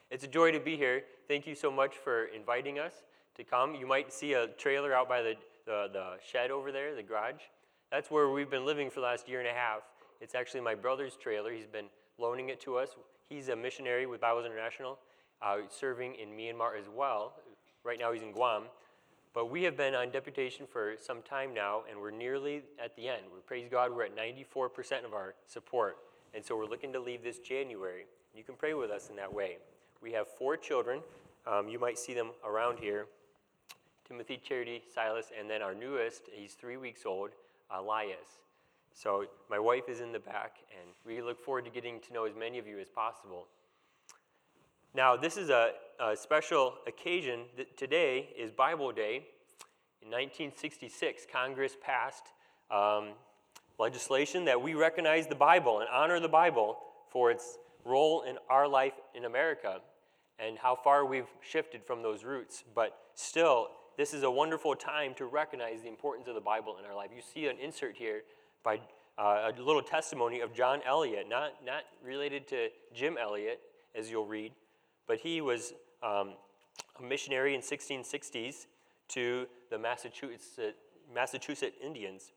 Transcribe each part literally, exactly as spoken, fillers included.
It's a joy to be here. Thank you so much for inviting us to come. You might see a trailer out by the, the, the shed over there, the garage. That's where we've been living for the last year and a half. It's actually my brother's trailer. He's been loaning it to us. He's a missionary with Bibles International, uh, serving in Myanmar as well. Right now he's in Guam. But we have been on deputation for some time now, and we're nearly at the end. We praise God, we're at ninety-four percent of our support. And so we're looking to leave this January. You can pray with us in that way. We have four children. Um, you might see them around here. Timothy, Charity, Silas, and then our newest, he's three weeks old, Elias. So my wife is in the back, and we look forward to getting to know as many of you as possible. Now, this is a, a special occasion. Today is Bible Day. In nineteen sixty-six, Congress passed um, legislation that we recognize the Bible and honor the Bible for its role in our life in America and how far we've shifted from those roots. But still, this is a wonderful time to recognize the importance of the Bible in our life. You see an insert here by uh, a little testimony of John Eliot, not, not related to Jim Elliot, as you'll read, but he was um, a missionary in sixteen sixties to the Massachusetts, Massachusetts Indians.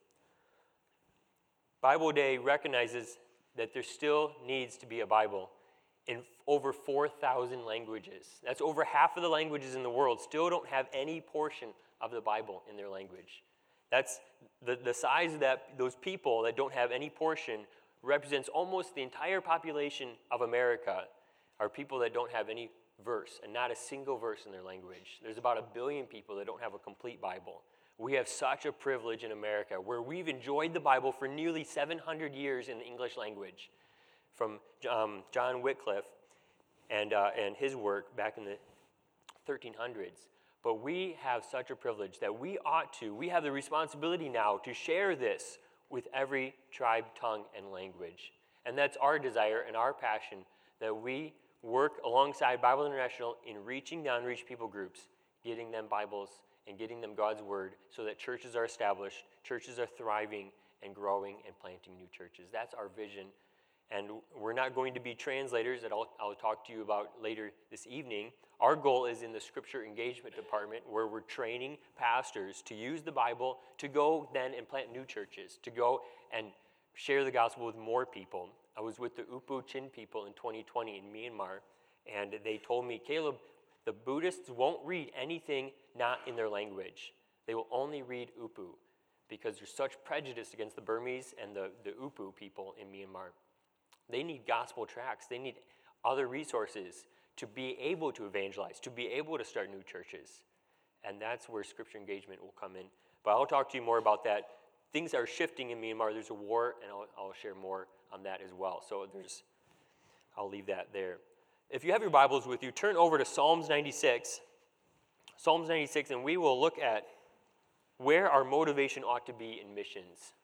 Bible Day recognizes that there still needs to be a Bible in over four thousand languages. That's over half of the languages in the world still don't have any portion of the Bible in their language. That's the, the size of that, those people that don't have any portion represents almost the entire population of America are people that don't have any verse and not a single verse in their language. There's about a billion people that don't have a complete Bible. We have such a privilege in America where we've enjoyed the Bible for nearly seven hundred years in the English language, from um, John Wycliffe and, uh, and his work back in the thirteen hundreds. But we have such a privilege that we ought to, we have the responsibility now to share this with every tribe, tongue, and language. And that's our desire and our passion, that we work alongside Bible International in reaching the unreached people groups, getting them Bibles, and getting them God's Word so that churches are established, churches are thriving and growing and planting new churches. That's our vision. And we're not going to be translators that I'll, I'll talk to you about later this evening. Our goal is in the Scripture Engagement Department where we're training pastors to use the Bible to go then and plant new churches, to go and share the gospel with more people. I was with the Upu Chin people in twenty twenty in Myanmar, and they told me, Caleb, the Buddhists won't read anything not in their language. They will only read Upu because there's such prejudice against the Burmese and the, the Upu people in Myanmar. They need gospel tracts. They need other resources to be able to evangelize, to be able to start new churches. And that's where Scripture Engagement will come in. But I'll talk to you more about that. Things are shifting in Myanmar. There's a war, and I'll, I'll share more on that as well. So there's, I'll leave that there. If you have your Bibles with you, turn over to Psalms ninety-six. Psalms ninety-six, and we will look at where our motivation ought to be in missions.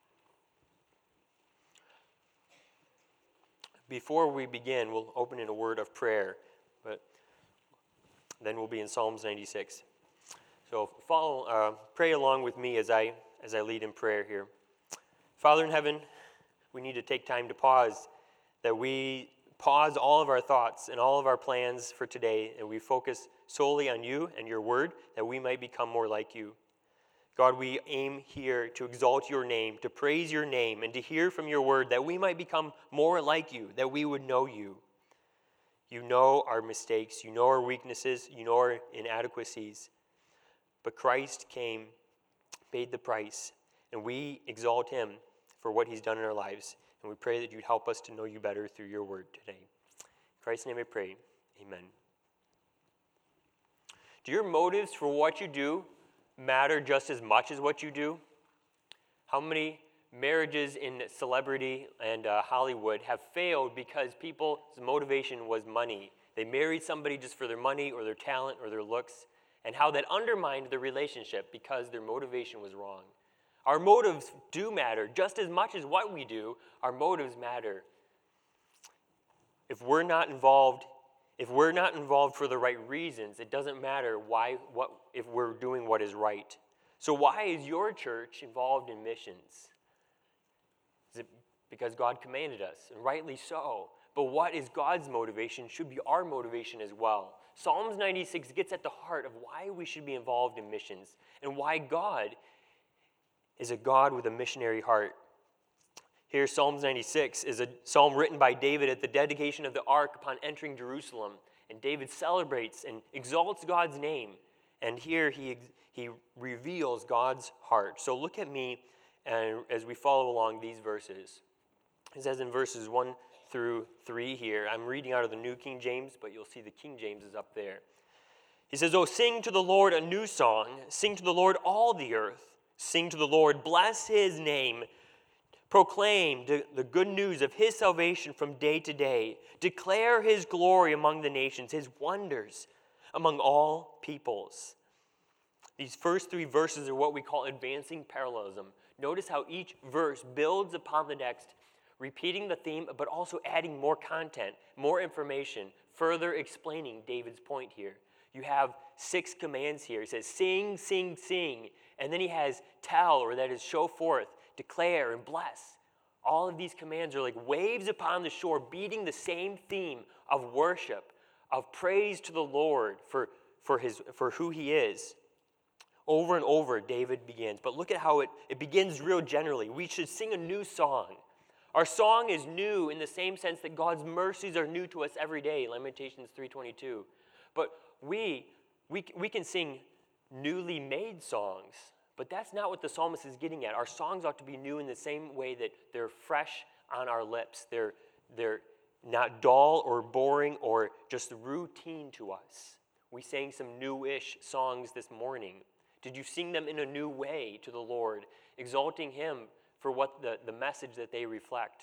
Before we begin, we'll open in a word of prayer, but then we'll be in Psalms ninety-six. So follow, uh, pray along with me as I as I lead in prayer here. Father in heaven, we need to take time to pause, that we pause all of our thoughts and all of our plans for today, and we focus solely on you and your word, that we might become more like you. God, we aim here to exalt your name, to praise your name, and to hear from your word, that we might become more like you, that we would know you. You know our mistakes, you know our weaknesses, you know our inadequacies. But Christ came, paid the price, and we exalt him for what he's done in our lives. And we pray that you'd help us to know you better through your word today. In Christ's name I pray, amen. Do your motives for what you do matter just as much as what you do? How many marriages in celebrity and uh, Hollywood have failed because people's motivation was money? They married somebody just for their money or their talent or their looks, and how that undermined the relationship because their motivation was wrong. Our motives do matter just as much as what we do. Our motives matter. If we're not involved, if we're not involved for the right reasons, it doesn't matter why what if we're doing what is right. So why is your church involved in missions? Is it because God commanded us? And rightly so. but what is God's motivation should be our motivation as well. Psalms ninety-six gets at the heart of why we should be involved in missions and why God is a God with a missionary heart. Here, Psalms ninety-six is a psalm written by David at the dedication of the ark upon entering Jerusalem. And David celebrates and exalts God's name. And here he, he reveals God's heart. So look at me and as we follow along these verses. It says in verses one through three here. I'm reading out of the New King James, but you'll see the King James is up there. He says, "Oh, sing to the Lord a new song. Sing to the Lord all the earth. Sing to the Lord. Bless his name. Proclaim the good news of his salvation from day to day. Declare his glory among the nations, his wonders among all peoples." These first three verses are what we call advancing parallelism. Notice how each verse builds upon the next, repeating the theme, but also adding more content, more information, further explaining David's point here. You have six commands here. He says, sing, sing, sing. And then he has tell, or that is show forth, declare, and bless. All of these commands are like waves upon the shore, beating the same theme of worship, of praise to the Lord for, for, his, for who he is. Over and over, David begins. But look at how it, it begins real generally. We should sing a new song. Our song is new in the same sense that God's mercies are new to us every day, Lamentations three twenty-two. But we, we, we can sing newly made songs. But that's not what the psalmist is getting at. Our songs ought to be new in the same way that they're fresh on our lips. They're, they're not dull or boring or just routine to us. We sang some new-ish songs this morning. Did you sing them in a new way to the Lord, exalting him for what the, the message that they reflect?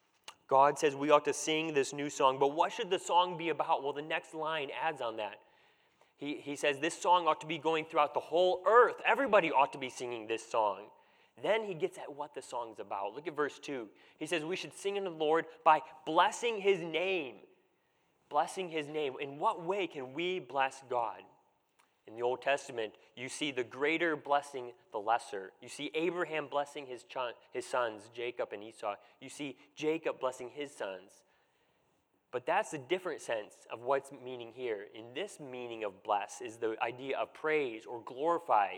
God says we ought to sing this new song, but what should the song be about? Well, the next line adds on that. He, he says this song ought to be going throughout the whole earth. Everybody ought to be singing this song. Then he gets at what the song's about. Look at verse two. He says we should sing unto the Lord by blessing his name. Blessing his name. In what way can we bless God? In the Old Testament, you see the greater blessing the lesser. You see Abraham blessing his, ch- his sons, Jacob and Esau. You see Jacob blessing his sons. But that's a different sense of what's meaning here. In this meaning of bless is the idea of praise or glorify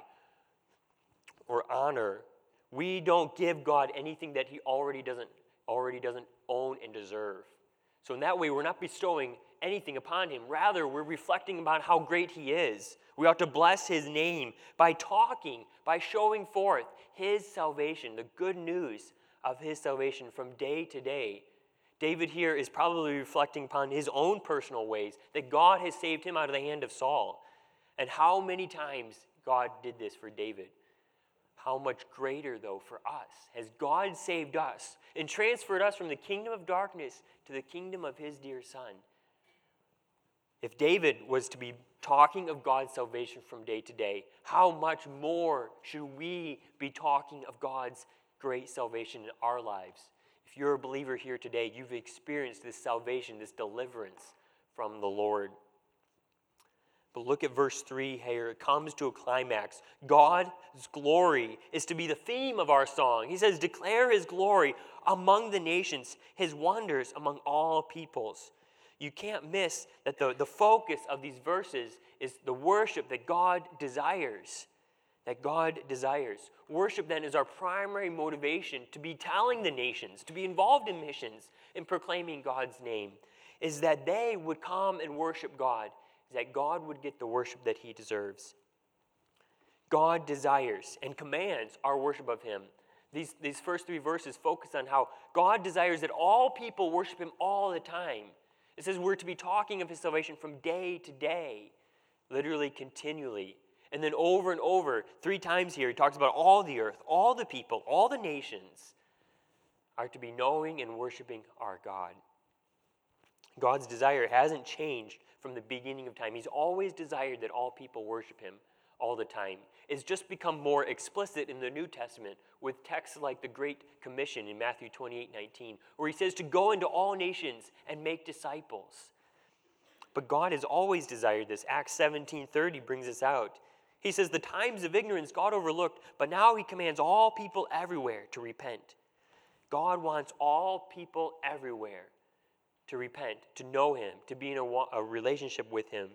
or honor. We don't give God anything that he already doesn't, already doesn't own and deserve. So in that way, we're not bestowing anything upon him. Rather, we're reflecting about how great he is. We ought to bless his name by talking, by showing forth his salvation, the good news of his salvation from day to day. David here is probably reflecting upon his own personal ways, that God has saved him out of the hand of Saul. And how many times God did this for David. How much greater, though, for us has God saved us and transferred us from the kingdom of darkness to the kingdom of his dear Son. If David was to be talking of God's salvation from day to day, how much more should we be talking of God's great salvation in our lives? If you're a believer here today, you've experienced this salvation, this deliverance from the Lord. But look at verse three here. It comes to a climax. God's glory is to be the theme of our song. He says, declare his glory among the nations, his wonders among all peoples. You can't miss that the, the focus of these verses is the worship that God desires. That God desires. Worship then is our primary motivation to be telling the nations, to be involved in missions, in proclaiming God's name, is that they would come and worship God, is that God would get the worship that he deserves. God desires and commands our worship of him. These, these first three verses focus on how God desires that all people worship him all the time. It says we're to be talking of his salvation from day to day, literally continually. And then over and over, three times here, he talks about all the earth, all the people, all the nations are to be knowing and worshiping our God. God's desire hasn't changed from the beginning of time. He's always desired that all people worship him all the time. It's just become more explicit in the New Testament with texts like the Great Commission in Matthew twenty-eight nineteen, where he says to go into all nations and make disciples. But God has always desired this. Acts seventeen thirty brings us out. He says the times of ignorance God overlooked, but now he commands all people everywhere to repent. God wants all people everywhere to repent, to know him, to be in a, a relationship with him.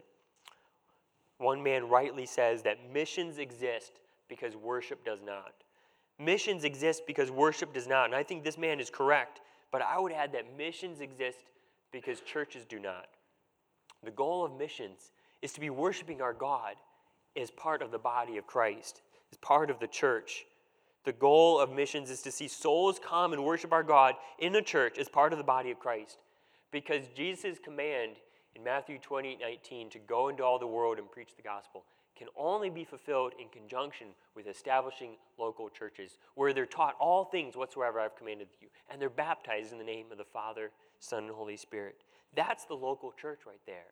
One man rightly says that missions exist because worship does not. Missions exist because worship does not. And I think this man is correct, but I would add that missions exist because churches do not. The goal of missions is to be worshiping our God as part of the body of Christ, as part of the church. The goal of missions is to see souls come and worship our God in the church as part of the body of Christ. Because Jesus' command in Matthew twenty-eight nineteen to go into all the world and preach the gospel can only be fulfilled in conjunction with establishing local churches where they're taught all things whatsoever I've commanded you, and they're baptized in the name of the Father, Son, and Holy Spirit. That's the local church right there.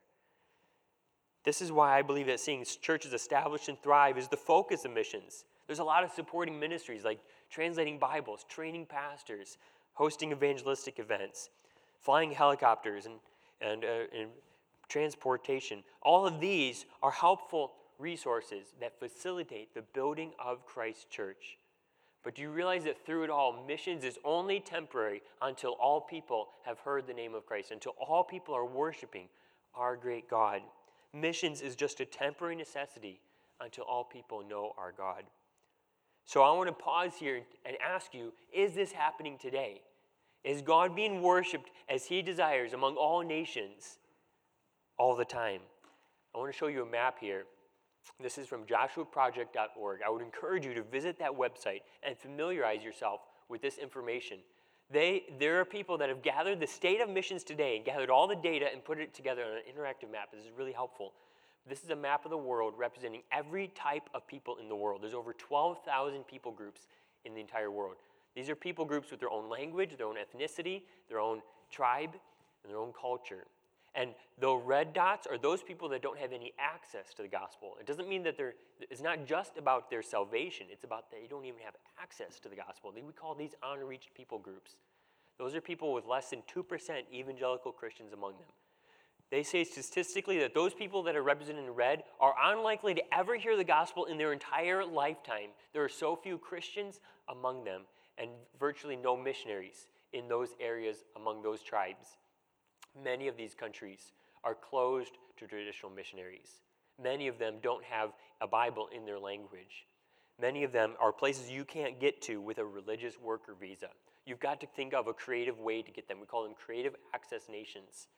This is why I believe that seeing churches established and thrive is the focus of missions. There's a lot of supporting ministries like translating Bibles, training pastors, hosting evangelistic events, flying helicopters, and, and, uh, and transportation. All of these are helpful resources that facilitate the building of Christ's church. But do you realize that through it all, missions is only temporary until all people have heard the name of Christ, until all people are worshiping our great God. Missions is just a temporary necessity until all people know our God. So I want to pause here and ask you, is this happening today? Is God being worshiped as he desires among all nations all the time? I want to show you a map here. This is from joshua project dot org. I would encourage you to visit that website and familiarize yourself with this information. They, there are people that have gathered the state of missions today and gathered all the data and put it together on an interactive map. This is really helpful. This is a map of the world representing every type of people in the world. There's over twelve thousand people groups in the entire world. These are people groups with their own language, their own ethnicity, their own tribe, and their own culture. And the red dots are those people that don't have any access to the gospel. It doesn't mean that they're, it's not just about their salvation. It's about they don't even have access to the gospel. We call these unreached people groups. Those are people with less than two percent evangelical Christians among them. They say statistically that those people that are represented in red are unlikely to ever hear the gospel in their entire lifetime. There are so few Christians among them and virtually no missionaries in those areas among those tribes. Many of these countries are closed to traditional missionaries. Many of them don't have a Bible in their language. Many of them are places you can't get to with a religious worker visa. You've got to think of a creative way to get them. We call them creative access nations.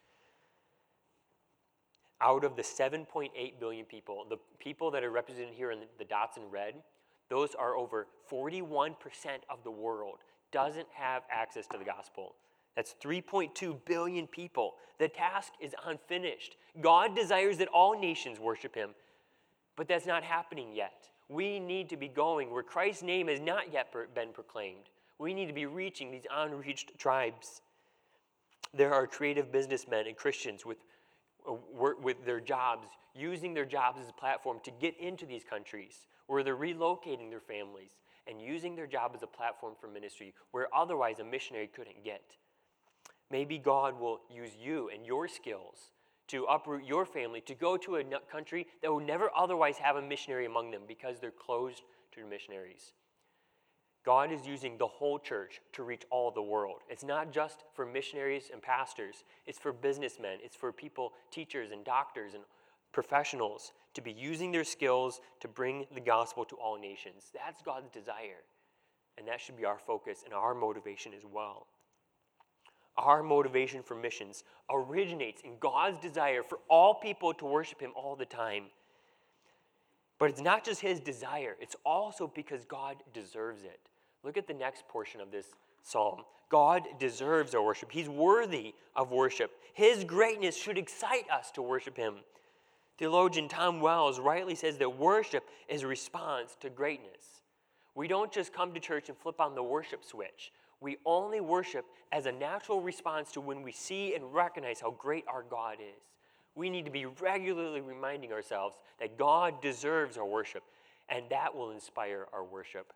Out of the seven point eight billion people, the people that are represented here in the, the dots in red, those are over forty-one percent of the world doesn't have access to the gospel. That's three point two billion people. The task is unfinished. God desires that all nations worship him, but that's not happening yet. We need to be going where Christ's name has not yet been proclaimed. We need to be reaching these unreached tribes. There are creative businessmen and Christians with, with their jobs, using their jobs as a platform to get into these countries where they're relocating their families and using their job as a platform for ministry where otherwise a missionary couldn't get. Maybe God will use you and your skills to uproot your family, to go to a country that will never otherwise have a missionary among them because they're closed to missionaries. God is using the whole church to reach all the world. It's not just for missionaries and pastors. It's for businessmen. It's for people, teachers and doctors and professionals to be using their skills to bring the gospel to all nations. That's God's desire. And that should be our focus and our motivation as well. Our motivation for missions originates in God's desire for all people to worship him all the time. But it's not just his desire. It's also because God deserves it. Look at the next portion of this psalm. God deserves our worship. He's worthy of worship. His greatness should excite us to worship him. Theologian Tom Wells rightly says that worship is a response to greatness. We don't just come to church and flip on the worship switch. We only worship as a natural response to when we see and recognize how great our God is. We need to be regularly reminding ourselves that God deserves our worship, and that will inspire our worship.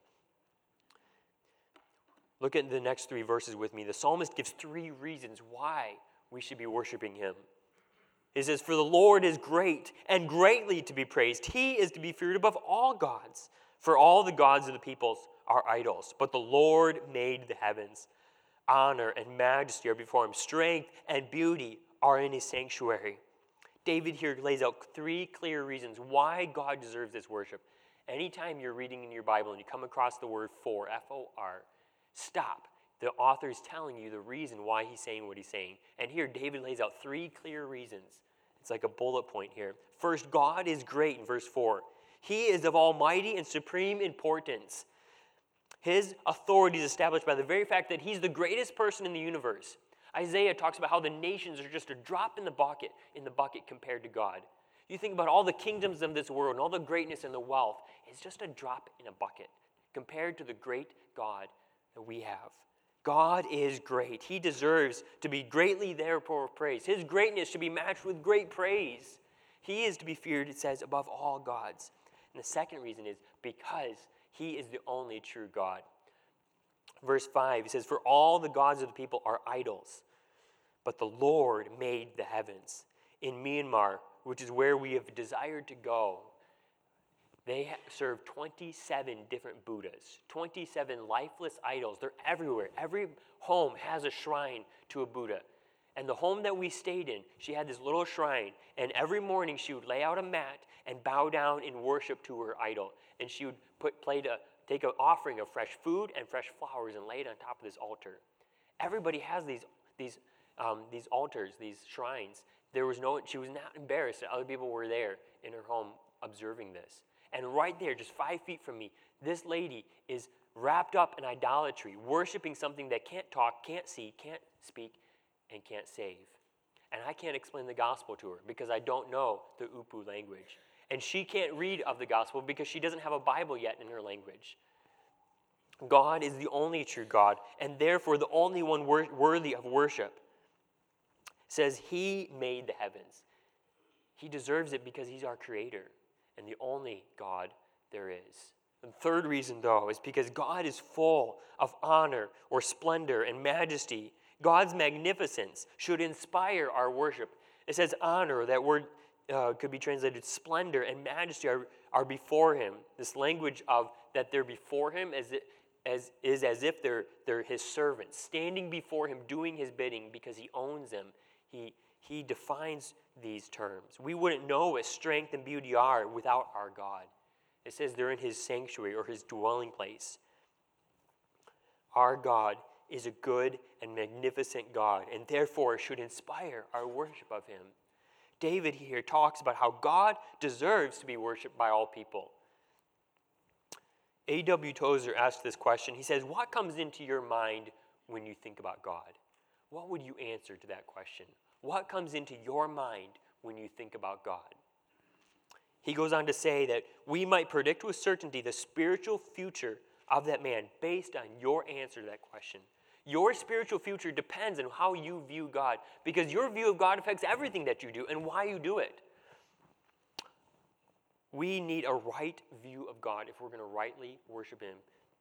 Look at the next three verses with me. The psalmist gives three reasons why we should be worshiping him. He says, "For the Lord is great and greatly to be praised. He is to be feared above all gods. For all the gods of the peoples are idols, but the Lord made the heavens. Honor and majesty are before him. Strength and beauty are in his sanctuary. David here lays out three clear reasons why God deserves this worship. Anytime you're reading in your Bible and you come across the word for, F O R, stop. The author is telling you the reason why he's saying what he's saying. And here David lays out three clear reasons. It's like a bullet point here. First, God is great in verse four. He is of almighty and supreme importance. His authority is established by the very fact that he's the greatest person in the universe. Isaiah talks about how the nations are just a drop in the bucket, in the bucket compared to God. You think about all the kingdoms of this world and all the greatness and the wealth, it's just a drop in a bucket compared to the great God that we have. God is great. He deserves to be greatly therefore praised. His greatness should be matched with great praise. He is to be feared, it says, above all gods. And the second reason is because he is the only true God. Verse five, he says, for all the gods of the people are idols, but the Lord made the heavens. In Myanmar, which is where we have desired to go, they serve twenty-seven different Buddhas, twenty-seven lifeless idols. They're everywhere. Every home has a shrine to a Buddha. And the home that we stayed in, she had this little shrine, and every morning she would lay out a mat and bow down in worship to her idol. And she would put, play to, take an offering of fresh food and fresh flowers and lay it on top of this altar. Everybody has these, these, um, these altars, these shrines. There was no, she was not embarrassed that other people were there in her home observing this. And right there, just five feet from me, this lady is wrapped up in idolatry, worshiping something that can't talk, can't see, can't speak, and can't save. And I can't explain the gospel to her because I don't know the Upu language. And she can't read of the gospel because she doesn't have a Bible yet in her language. God is the only true God, and therefore the only one wor- worthy of worship. It says he made the heavens. He deserves it because he's our creator and the only God there is. The third reason, though, is because God is full of honor or splendor and majesty. God's magnificence should inspire our worship. It says honor, that word uh, could be translated splendor and majesty are, are before him. This language of that they're before him as it, as, is as if they're, they're his servants, standing before him, doing his bidding because he owns them. He, he defines these terms. We wouldn't know what strength and beauty are without our God. It says they're in his sanctuary or his dwelling place. Our God is a good and magnificent God, and therefore should inspire our worship of him. David here talks about how God deserves to be worshipped by all people. A W Tozer asked this question. He says, what comes into your mind when you think about God? What would you answer to that question? What comes into your mind when you think about God? He goes on to say that we might predict with certainty the spiritual future of that man based on your answer to that question. Your spiritual future depends on how you view God, because your view of God affects everything that you do and why you do it. We need a right view of God if we're going to rightly worship him.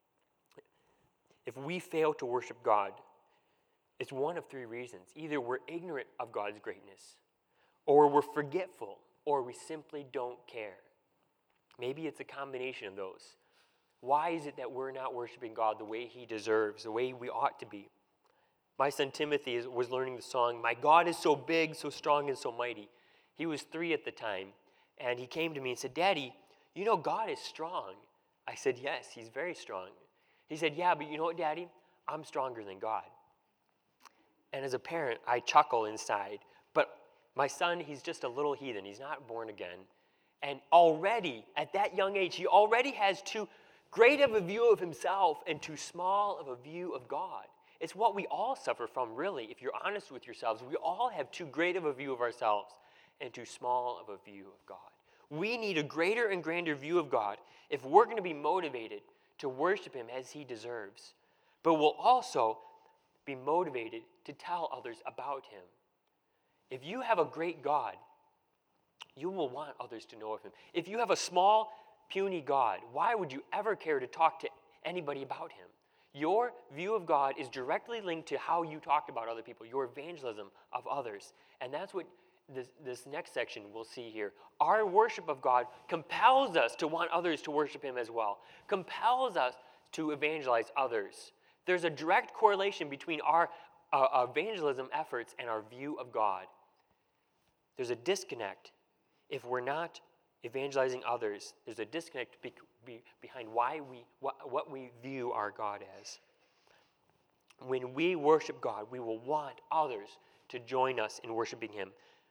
If we fail to worship God, it's one of three reasons. Either we're ignorant of God's greatness, or we're forgetful, or we simply don't care. Maybe it's a combination of those. Why is it that we're not worshiping God the way he deserves, the way we ought to be? My son Timothy is, was learning the song, "My God is so big, so strong, and so mighty." He was three at the time, and he came to me and said, "Daddy, you know God is strong." I said, "Yes, he's very strong." He said, "Yeah, but you know what, Daddy? I'm stronger than God." And as a parent, I chuckle inside. But my son, he's just a little heathen. He's not born again. And already, at that young age, he already has too great of a view of himself and too small of a view of God. It's what we all suffer from, really, if you're honest with yourselves. We all have too great of a view of ourselves and too small of a view of God. We need a greater and grander view of God if we're going to be motivated to worship him as he deserves. But we'll also be motivated to tell others about him. If you have a great God, you will want others to know of him. If you have a small, puny God, why would you ever care to talk to anybody about him? Your view of God is directly linked to how you talk about other people, your evangelism of others. And that's what this, this next section we'll see here. Our worship of God compels us to want others to worship him as well, compels us to evangelize others. There's a direct correlation between our uh, evangelism efforts and our view of God. There's a disconnect if we're not evangelizing others. There's a disconnect be, be, behind why we what, what we view our God as. When we worship God, we will want others to join us in worshiping him.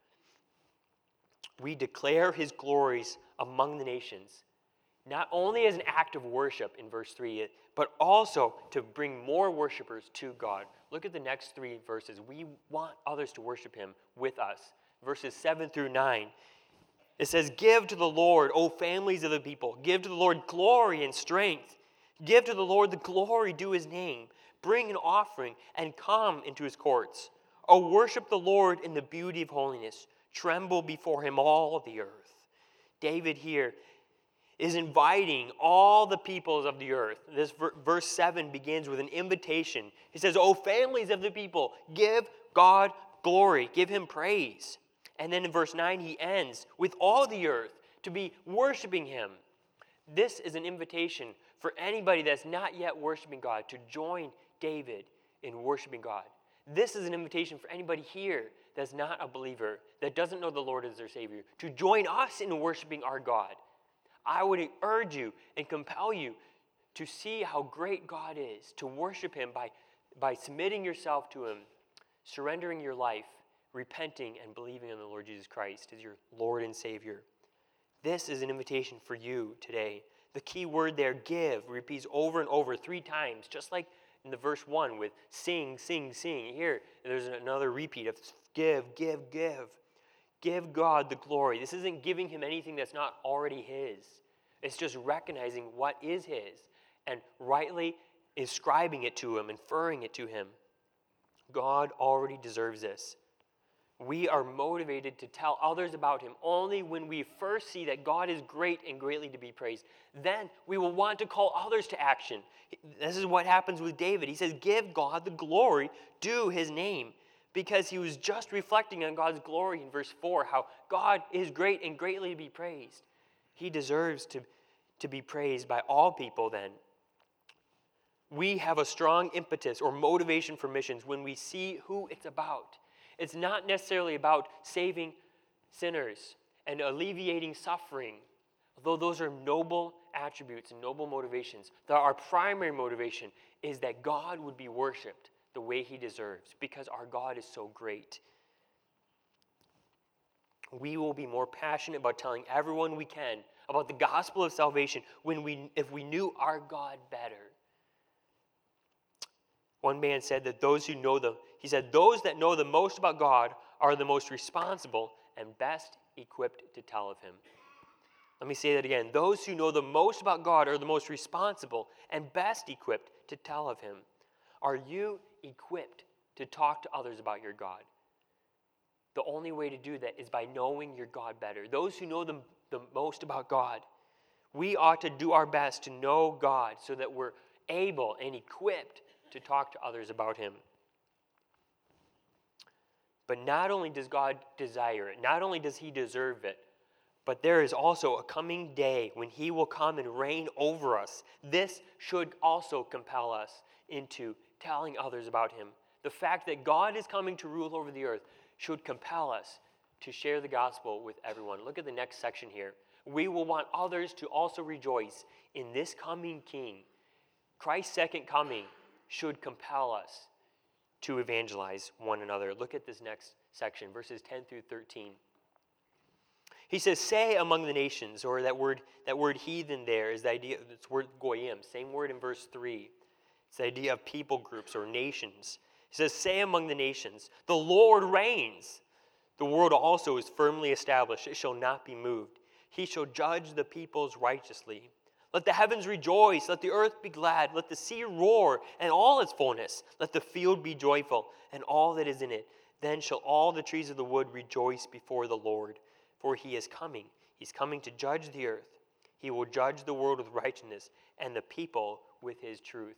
We declare his glories among the nations, not only as an act of worship in verse three, but also to bring more worshipers to God. Look at the next three verses. We want others to worship him with us. Verses seven through nine. It says, give to the Lord, O families of the people. Give to the Lord glory and strength. Give to the Lord the glory due his name. Bring an offering and come into his courts. O worship the Lord in the beauty of holiness. Tremble before him, all the earth. David here is inviting all the peoples of the earth. This verse seven begins with an invitation. He says, O families of the people, give God glory. Give him praise. And then in verse nine, he ends with all the earth to be worshiping him. This is an invitation for anybody that's not yet worshiping God to join David in worshiping God. This is an invitation for anybody here that's not a believer, that doesn't know the Lord as their Savior, to join us in worshiping our God. I would urge you and compel you to see how great God is, to worship him by, by submitting yourself to him, surrendering your life, repenting and believing in the Lord Jesus Christ as your Lord and Savior. This is an invitation for you today. The key word there, give, repeats over and over three times, just like in the verse one with sing, sing, sing. Here, there's another repeat of give, give, give. Give God the glory. This isn't giving him anything that's not already his. It's just recognizing what is his and rightly ascribing it to him, inferring it to him. God already deserves this. We are motivated to tell others about him only when we first see that God is great and greatly to be praised. Then we will want to call others to action. This is what happens with David. He says, give God the glory due his name. Because he was just reflecting on God's glory in verse four, how God is great and greatly to be praised. He deserves to, to be praised by all people then. We have a strong impetus or motivation for missions when we see who it's about. It's not necessarily about saving sinners and alleviating suffering, although those are noble attributes and noble motivations. Our primary motivation is that God would be worshipped the way he deserves, because our God is so great. We will be more passionate about telling everyone we can about the gospel of salvation when we, if we knew our God better. One man said that those who know the, he said, those that know the most about God are the most responsible and best equipped to tell of him. Let me say that again. Those who know the most about God are the most responsible and best equipped to tell of him. Are you equipped to talk to others about your God? The only way to do that is by knowing your God better. Those who know the, the most about God, we ought to do our best to know God so that we're able and equipped to talk to others about him. But not only does God desire it, not only does he deserve it, but there is also a coming day when he will come and reign over us. This should also compel us into telling others about him. The fact that God is coming to rule over the earth should compel us to share the gospel with everyone. Look at the next section here. We will want others to also rejoice in this coming king. Christ's second coming should compel us to evangelize one another. Look at this next section, verses ten through thirteen. He says, say among the nations, or that word, that word heathen there is the idea, it's word goyim, same word in verse three. It's the idea of people groups or nations. He says, say among the nations, the Lord reigns. The world also is firmly established. It shall not be moved. He shall judge the peoples righteously. Let the heavens rejoice. Let the earth be glad. Let the sea roar and all its fullness. Let the field be joyful and all that is in it. Then shall all the trees of the wood rejoice before the Lord. For he is coming. He's coming to judge the earth. He will judge the world with righteousness and the people with his truth.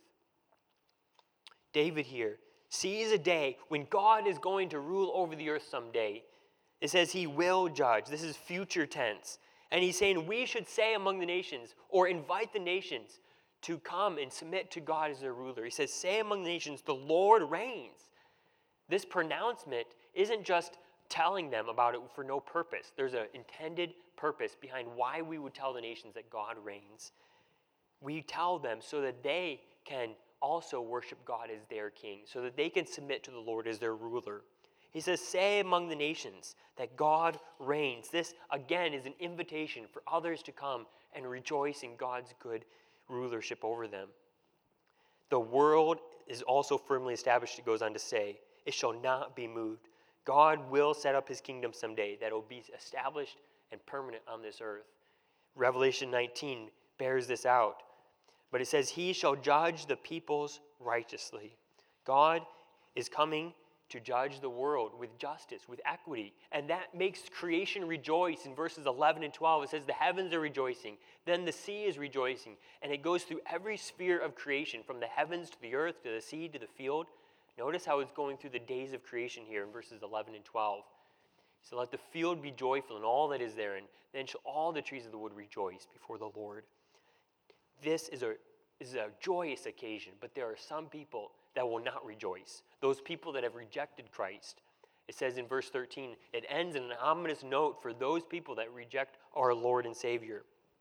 David here sees a day when God is going to rule over the earth someday. It says he will judge. This is future tense. And he's saying we should say among the nations, or invite the nations to come and submit to God as their ruler. He says, say among the nations, the Lord reigns. This pronouncement isn't just telling them about it for no purpose. There's an intended purpose behind why we would tell the nations that God reigns. We tell them so that they can also worship God as their king, so that they can submit to the Lord as their ruler. He says, say among the nations that God reigns. This, again, is an invitation for others to come and rejoice in God's good rulership over them. The world is also firmly established, it goes on to say. It shall not be moved. God will set up his kingdom someday that will be established and permanent on this earth. Revelation nineteen bears this out. But it says, he shall judge the peoples righteously. God is coming to judge the world with justice, with equity. And that makes creation rejoice. In verses eleven and twelve, it says the heavens are rejoicing. Then the sea is rejoicing. And it goes through every sphere of creation, from the heavens to the earth, to the sea, to the field. Notice how it's going through the days of creation here in verses eleven and twelve. So let the field be joyful and all that is therein. Then shall all the trees of the wood rejoice before the Lord. This is a, is a joyous occasion, but there are some people that will not rejoice. Those people that have rejected Christ. It says in verse thirteen, it ends in an ominous note for those people that reject our Lord and Savior.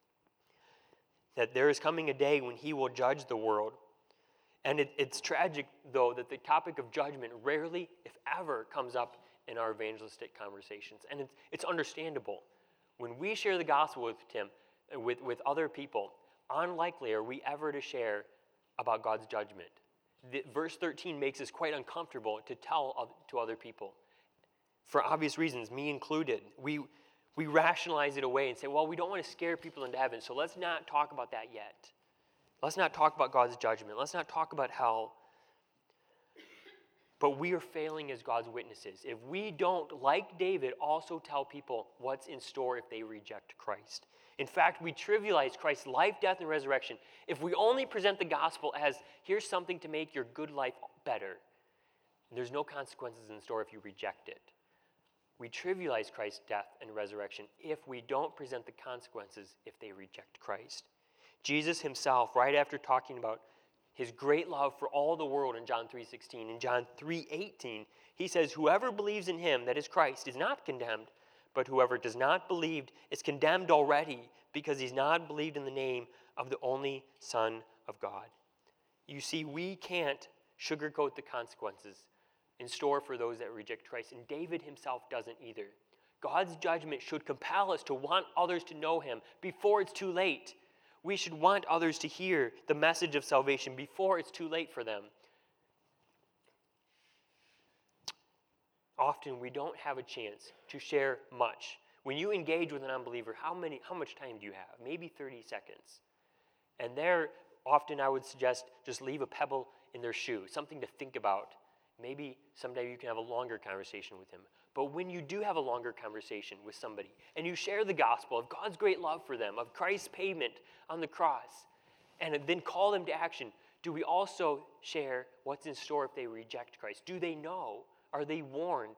That there is coming a day when he will judge the world. And it, it's tragic, though, that the topic of judgment rarely, if ever, comes up in our evangelistic conversations. And it's, it's understandable. When we share the gospel with Tim, with, with other people, unlikely are we ever to share about God's judgment. The, verse thirteen makes us quite uncomfortable to tell to other people. For obvious reasons, me included. We, we rationalize it away and say, well, we don't want to scare people into heaven, so let's not talk about that yet. Let's not talk about God's judgment. Let's not talk about hell. But we are failing as God's witnesses if we don't, like David, also tell people what's in store if they reject Christ. In fact, we trivialize Christ's life, death, and resurrection if we only present the gospel as, here's something to make your good life better. And there's no consequences in store if you reject it. We trivialize Christ's death and resurrection if we don't present the consequences if they reject Christ. Jesus himself, right after talking about his great love for all the world in John three sixteen, in John three eighteen, he says, whoever believes in him, that is Christ, is not condemned, but whoever does not believe is condemned already because he's not believed in the name of the only Son of God. You see, we can't sugarcoat the consequences in store for those that reject Christ, and David himself doesn't either. God's judgment should compel us to want others to know him before it's too late. We should want others to hear the message of salvation before it's too late for them. Often we don't have a chance to share much. When you engage with an unbeliever, how many, how much time do you have? Maybe thirty seconds. And there, often I would suggest just leave a pebble in their shoe, something to think about. Maybe someday you can have a longer conversation with him. But when you do have a longer conversation with somebody and you share the gospel of God's great love for them, of Christ's payment on the cross, and then call them to action, do we also share what's in store if they reject Christ? Do they know? Are they warned?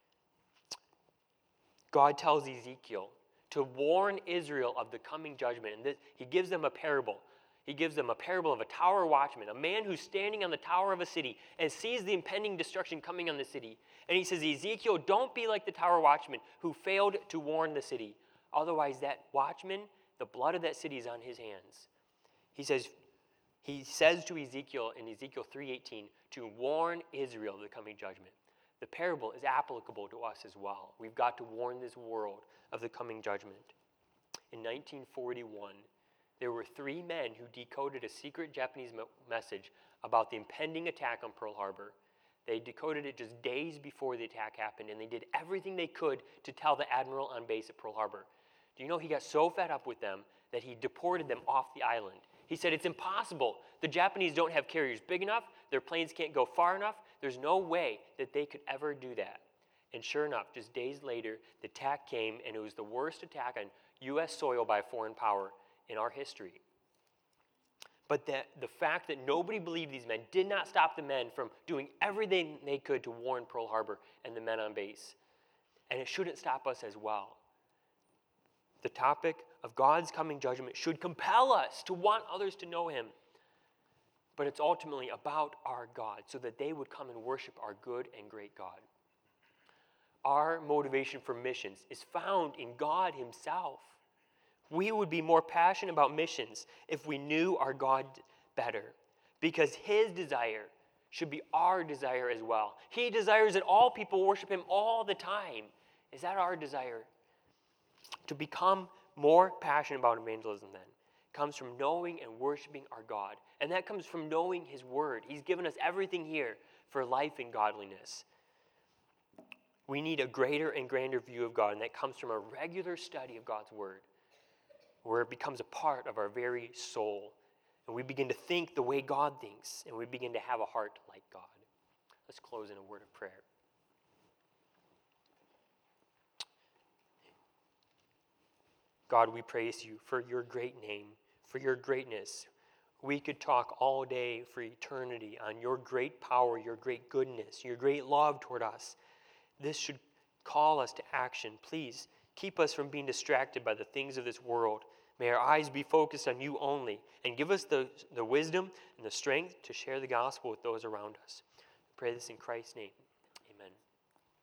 God tells Ezekiel to warn Israel of the coming judgment. And this, he gives them a parable. He gives them a parable of a tower watchman, a man who's standing on the tower of a city and sees the impending destruction coming on the city. And he says, Ezekiel, don't be like the tower watchman who failed to warn the city. Otherwise, that watchman, the blood of that city is on his hands. He says, he says to Ezekiel in Ezekiel three eighteen to warn Israel of the coming judgment. The parable is applicable to us as well. We've got to warn this world of the coming judgment. In nineteen forty-one, there were three men who decoded a secret Japanese message about the impending attack on Pearl Harbor. They decoded it just days before the attack happened, and they did everything they could to tell the admiral on base at Pearl Harbor. Do you know he got so fed up with them that he deported them off the island? He said, it's impossible. The Japanese don't have carriers big enough. Their planes can't go far enough. There's no way that they could ever do that. And sure enough, just days later, the attack came, and it was the worst attack on U S soil by a foreign power in our history. But that the fact that nobody believed these men did not stop the men from doing everything they could to warn Pearl Harbor and the men on base. And it shouldn't stop us as well. The topic of God's coming judgment should compel us to want others to know him. but it's ultimately about our God, so that they would come and worship our good and great God. Our motivation for missions is found in God himself. We would be more passionate about missions if we knew our God better, because his desire should be our desire as well. He desires that all people worship him all the time. Is that our desire? To become more passionate about evangelism then comes from knowing and worshiping our God. And that comes from knowing his word. He's given us everything here for life and godliness. We need a greater and grander view of God, and that comes from a regular study of God's word, where it becomes a part of our very soul. And we begin to think the way God thinks, and we begin to have a heart like God. Let's close in a word of prayer. God, we praise you for your great name, for your greatness. We could talk all day for eternity on your great power, your great goodness, your great love toward us. This should call us to action. Please keep us from being distracted by the things of this world. May our eyes be focused on you only, and give us the, the wisdom and the strength to share the gospel with those around us. I pray this in Christ's name. Amen.